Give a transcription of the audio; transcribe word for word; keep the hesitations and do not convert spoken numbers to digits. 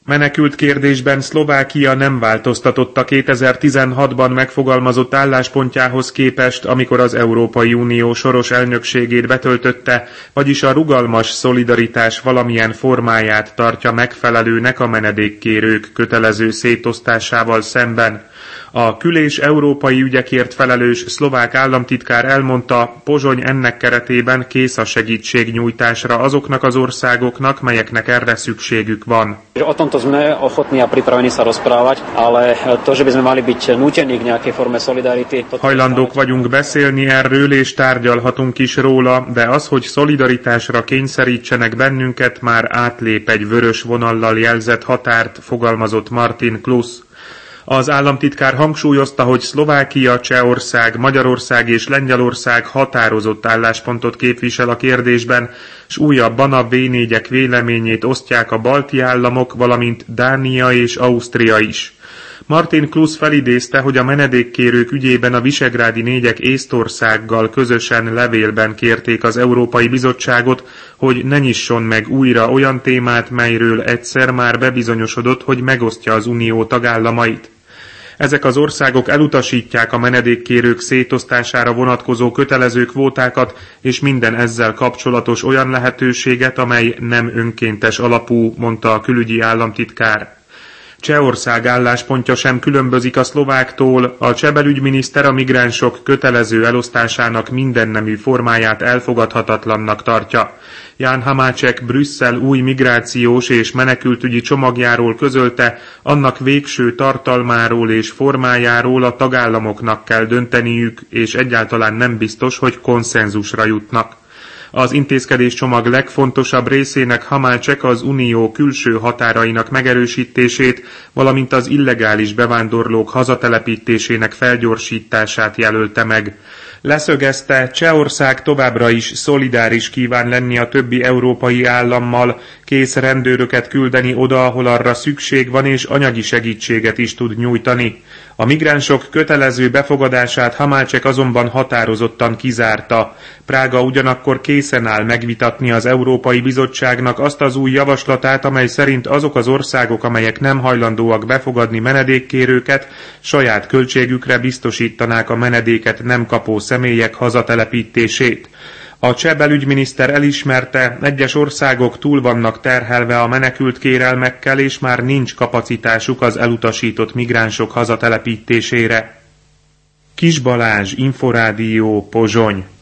Menekült kérdésben Szlovákia nem változtatott a kétezer-tizenhatban megfogalmazott álláspontjához képest, amikor az Európai Unió soros elnökségét betöltötte, vagyis a rugalmas szolidaritás valamilyen formáját tartja megfelelőnek a menedékkérők kötelező szétosztásával szemben. A kül- és európai ügyekért felelős szlovák államtitkár elmondta, Pozsony ennek keretében kész a segítségnyújtásra azoknak az országoknak, melyeknek erre szükségük van. O tomto sme ochotní a pripravení sa rozprávať, ale to, že by sme mali byť nútení k nejakej forme solidarity. Hajlandók vagyunk beszélni erről és tárgyalhatunk is róla, de az, hogy szolidaritásra kényszerítsenek bennünket, már átlép egy vörös vonallal jelzett határt, fogalmazott Martin Klusz. Az államtitkár hangsúlyozta, hogy Szlovákia, Csehország, Magyarország és Lengyelország határozott álláspontot képvisel a kérdésben, s újabban a vé négyek véleményét osztják a balti államok, valamint Dánia és Ausztria is. Martin Klusz felidézte, hogy a menedékkérők ügyében a visegrádi négyek Észtországgal közösen levélben kérték az Európai Bizottságot, hogy ne nyisson meg újra olyan témát, melyről egyszer már bebizonyosodott, hogy megosztja az unió tagállamait. Ezek az országok elutasítják a menedékkérők szétosztására vonatkozó kötelező kvótákat és minden ezzel kapcsolatos olyan lehetőséget, amely nem önkéntes alapú, mondta a külügyi államtitkár. Csehország álláspontja sem különbözik a szlováktól, a cseh belügyminiszter a migránsok kötelező elosztásának mindennemű formáját elfogadhatatlannak tartja. Ján Hamácsek Brüsszel új migrációs és menekültügyi csomagjáról közölte, annak végső tartalmáról és formájáról a tagállamoknak kell dönteniük, és egyáltalán nem biztos, hogy konszenzusra jutnak. Az intézkedéscsomag legfontosabb részének Hamácsek az unió külső határainak megerősítését, valamint az illegális bevándorlók hazatelepítésének felgyorsítását jelölte meg. Leszögezte, Csehország továbbra is szolidáris kíván lenni a többi európai állammal, kész rendőröket küldeni oda, ahol arra szükség van, és anyagi segítséget is tud nyújtani. A migránsok kötelező befogadását Hamácsek azonban határozottan kizárta. Prága ugyanakkor készen áll megvitatni az Európai Bizottságnak azt az új javaslatát, amely szerint azok az országok, amelyek nem hajlandóak befogadni menedékkérőket, saját költségükre biztosítanák a menedéket nem kapó személyek hazatelepítését. A cseh belügyminiszter elismerte, egyes országok túl vannak terhelve a menekült kérelmekkel, és már nincs kapacitásuk az elutasított migránsok hazatelepítésére. Kis Balázs, Inforádió, Pozsony.